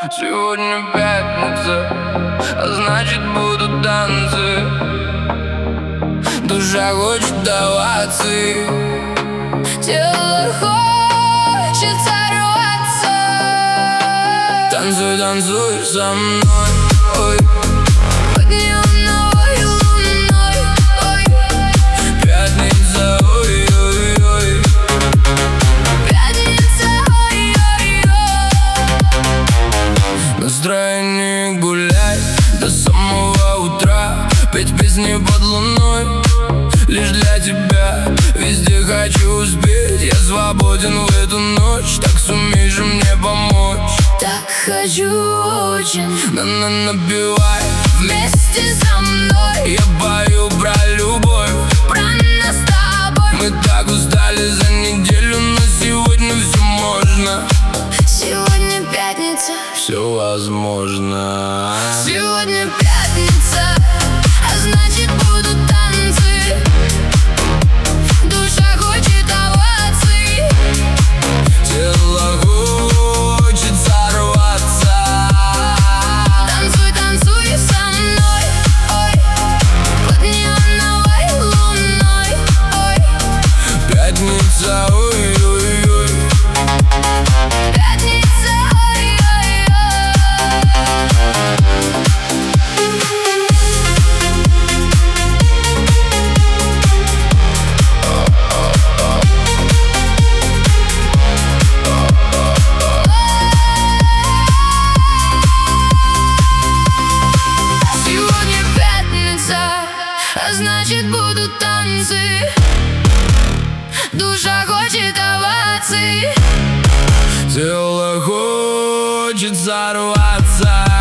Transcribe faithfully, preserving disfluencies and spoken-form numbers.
Сегодня пятница, а значит будут танцы. Душа хочет даваться, тело хочет сорваться. Танцуй, танцуй со мной, ой. Под неоновой луной, ой. Пятница, ой-ой-ой. Пятница, ой-ой-ой. Настроение гулять до самого утра, петь песни под луной. Лишь для тебя везде хочу успеть. Я свободен в эту ночь, так сумеешь мне помочь? Так хочу очень. На-на, напевай Вместе со мной я пою про любовь, про нас с тобой. мы так устали за неделю, но сегодня все можно. Сегодня пятница, Все возможно. сегодня пятница, а значит будут танцы. Душа хочет оваций, Тело хочет сорваться. танцуй, танцуй со мной, ой. Под неоновой луной, ой. Пятница, ой-ой-ой. Пятница, ой-ой-ой. Сегодня пятница, а значит будут танцы. Душа хочет оваций, Тело хочет сорваться.